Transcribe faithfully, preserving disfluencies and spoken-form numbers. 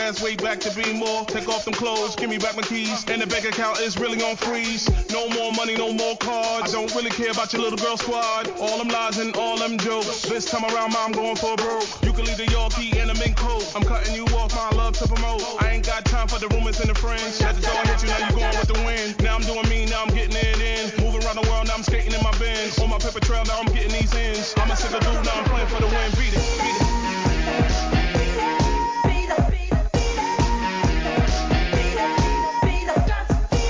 ass way back to be more. Take off them clothes, give me back my keys, and the bank account is really on freeze. No more money, no more cards. I don't really care about your little girl squad. All them lies and all them jokes. This time around, ma, I'm going for broke. You can leave the Yorkie and the mink coat. I'm cutting you off, my love to promote. I ain't got time for the rumors and the friends. Let the door hit you, now you going with the wind. Now I'm doing me, now I'm getting it in. Moving around the world, now I'm skating in my Benz. On my paper trail, now I'm getting